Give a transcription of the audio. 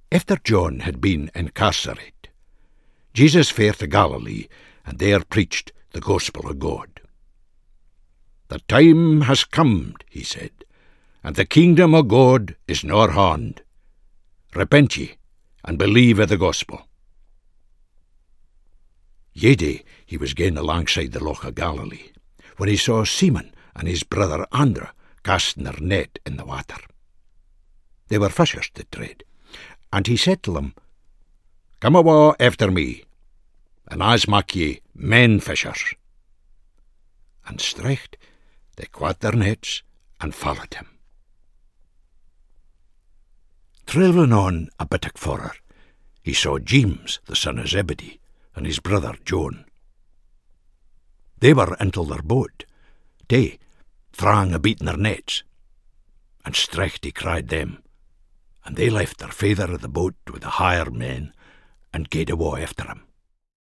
After John had been incarcerated, Jesus fared to Galilee, and there preached the gospel of God. "The time has come," he said, "and the kingdom of God is nigh hand. Repent ye, and believe of the gospel." Yea, he was going alongside the loch of Galilee, when he saw Simon and his brother Andrew casting their net in the water. They were fishers to trade, and he said to them, "Come awa after me, and I'se mak ye men fishers." And straight they caught their nets and followed him. Travelling on a bit further, he saw James, the son of Zebedee, and his brother John. They were into their boat, they thrang a beating their nets, and straight he cried them, and they left their father of the boat with the hired men, and gaed awa after him.